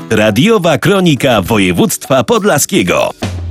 Radiowa kronika województwa podlaskiego.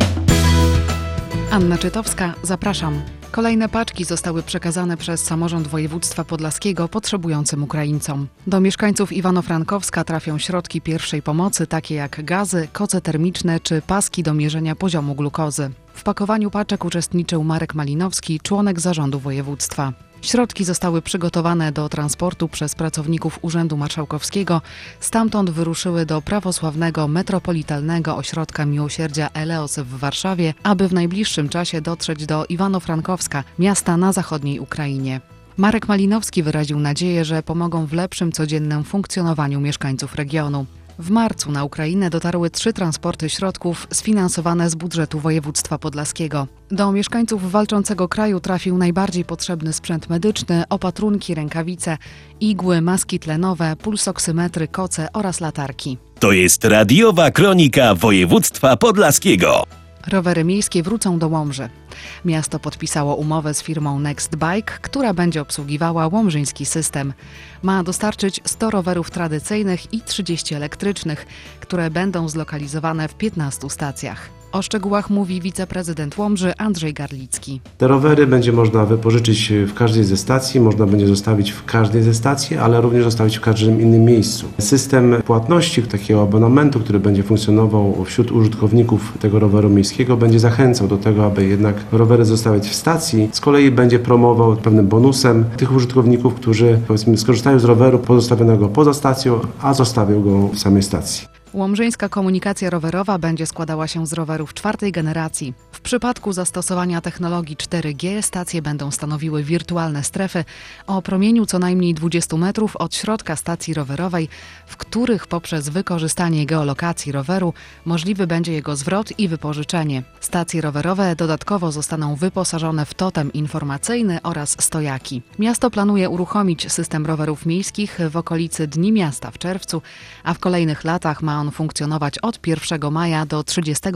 Anna Czytowska, zapraszam. Kolejne paczki zostały przekazane przez samorząd województwa podlaskiego potrzebującym Ukraińcom. Do mieszkańców Iwano-Frankowska trafią środki pierwszej pomocy, takie jak gazy, koce termiczne czy paski do mierzenia poziomu glukozy. W pakowaniu paczek uczestniczył Marek Malinowski, członek zarządu województwa. Środki zostały przygotowane do transportu przez pracowników Urzędu Marszałkowskiego. Stamtąd wyruszyły do prawosławnego metropolitalnego ośrodka miłosierdzia Eleos w Warszawie, aby w najbliższym czasie dotrzeć do Iwano-Frankowska, miasta na zachodniej Ukrainie. Marek Malinowski wyraził nadzieję, że pomogą w lepszym codziennym funkcjonowaniu mieszkańców regionu. W marcu na Ukrainę dotarły 3 transporty środków sfinansowane z budżetu województwa podlaskiego. Do mieszkańców walczącego kraju trafił najbardziej potrzebny sprzęt medyczny, opatrunki, rękawice, igły, maski tlenowe, pulsoksymetry, koce oraz latarki. To jest radiowa kronika województwa podlaskiego. Rowery miejskie wrócą do Łomży. Miasto podpisało umowę z firmą Next Bike, która będzie obsługiwała łomżyński system. Ma dostarczyć 100 rowerów tradycyjnych i 30 elektrycznych, które będą zlokalizowane w 15 stacjach. O szczegółach mówi wiceprezydent Łomży Andrzej Garlicki. Te rowery będzie można wypożyczyć w każdej ze stacji, można będzie zostawić w każdej ze stacji, ale również zostawić w każdym innym miejscu. System płatności takiego abonamentu, który będzie funkcjonował wśród użytkowników tego roweru miejskiego, będzie zachęcał do tego, aby jednak rowery zostawiać w stacji. Z kolei będzie promował pewnym bonusem tych użytkowników, którzy skorzystają z roweru pozostawionego poza stacją, a zostawią go w samej stacji. Łomżyńska komunikacja rowerowa będzie składała się z rowerów 4. generacji. W przypadku zastosowania technologii 4G stacje będą stanowiły wirtualne strefy o promieniu co najmniej 20 metrów od środka stacji rowerowej, w których poprzez wykorzystanie geolokacji roweru możliwy będzie jego zwrot i wypożyczenie. Stacje rowerowe dodatkowo zostaną wyposażone w totem informacyjny oraz stojaki. Miasto planuje uruchomić system rowerów miejskich w okolicy Dni Miasta w czerwcu, a w kolejnych latach ma on funkcjonować od 1 maja do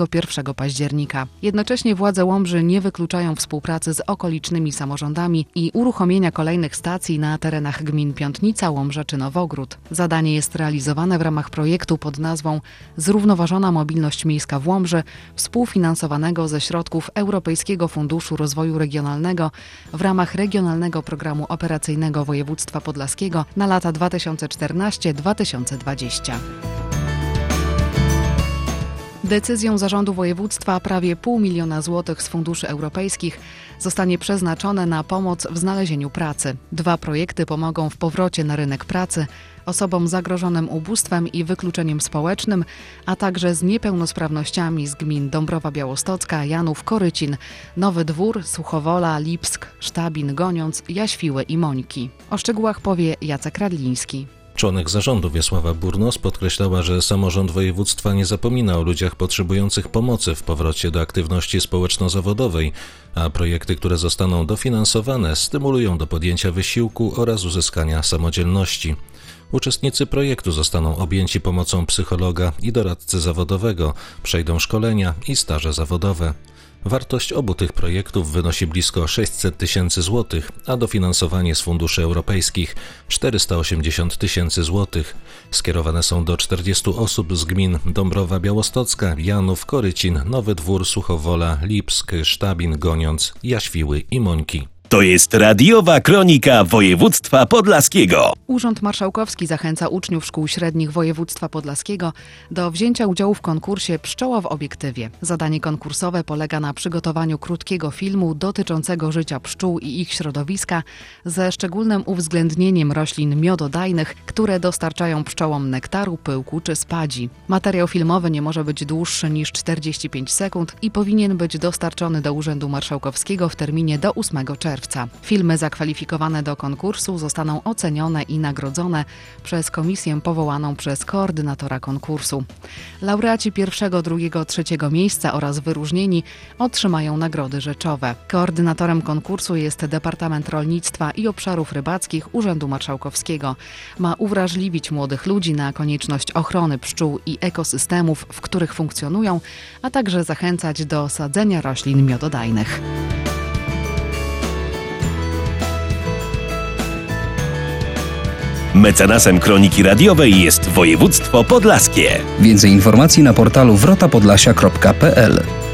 31 października. Jednocześnie władze Łomży nie wykluczają współpracy z okolicznymi samorządami i uruchomienia kolejnych stacji na terenach gmin Piątnica, Łomża czy Nowogród. Zadanie jest realizowane w ramach projektu pod nazwą Zrównoważona mobilność miejska w Łomży, współfinansowanego ze środków Europejskiego Funduszu Rozwoju Regionalnego w ramach Regionalnego Programu Operacyjnego Województwa Podlaskiego na lata 2014-2020. Decyzją Zarządu Województwa prawie 500 000 złotych z funduszy europejskich zostanie przeznaczone na pomoc w znalezieniu pracy. 2 projekty pomogą w powrocie na rynek pracy osobom zagrożonym ubóstwem i wykluczeniem społecznym, a także z niepełnosprawnościami z gmin Dąbrowa Białostocka, Janów, Korycin, Nowy Dwór, Suchowola, Lipsk, Sztabin, Goniądz, Jaświły i Mońki. O szczegółach powie Jacek Radliński. Członek zarządu Wiesława Burnos podkreślała, że samorząd województwa nie zapomina o ludziach potrzebujących pomocy w powrocie do aktywności społeczno-zawodowej, a projekty, które zostaną dofinansowane, stymulują do podjęcia wysiłku oraz uzyskania samodzielności. Uczestnicy projektu zostaną objęci pomocą psychologa i doradcy zawodowego, przejdą szkolenia i staże zawodowe. Wartość obu tych projektów wynosi blisko 600 000 złotych, a dofinansowanie z funduszy europejskich 480 000 złotych. Skierowane są do 40 osób z gmin Dąbrowa Białostocka, Janów, Korycin, Nowy Dwór, Suchowola, Lipsk, Sztabin, Goniądz, Jaświły i Mońki. To jest radiowa kronika województwa podlaskiego. Urząd Marszałkowski zachęca uczniów szkół średnich województwa podlaskiego do wzięcia udziału w konkursie Pszczoła w obiektywie. Zadanie konkursowe polega na przygotowaniu krótkiego filmu dotyczącego życia pszczół i ich środowiska ze szczególnym uwzględnieniem roślin miododajnych, które dostarczają pszczołom nektaru, pyłku czy spadzi. Materiał filmowy nie może być dłuższy niż 45 sekund i powinien być dostarczony do Urzędu Marszałkowskiego w terminie do 8 czerwca. Filmy zakwalifikowane do konkursu zostaną ocenione i nagrodzone przez komisję powołaną przez koordynatora konkursu. Laureaci 1., 2., 3. miejsca oraz wyróżnieni otrzymają nagrody rzeczowe. Koordynatorem konkursu jest Departament Rolnictwa i Obszarów Rybackich Urzędu Marszałkowskiego. Ma uwrażliwić młodych ludzi na konieczność ochrony pszczół i ekosystemów, w których funkcjonują, a także zachęcać do sadzenia roślin miododajnych. Mecenasem Kroniki Radiowej jest województwo podlaskie. Więcej informacji na portalu wrotapodlasia.pl.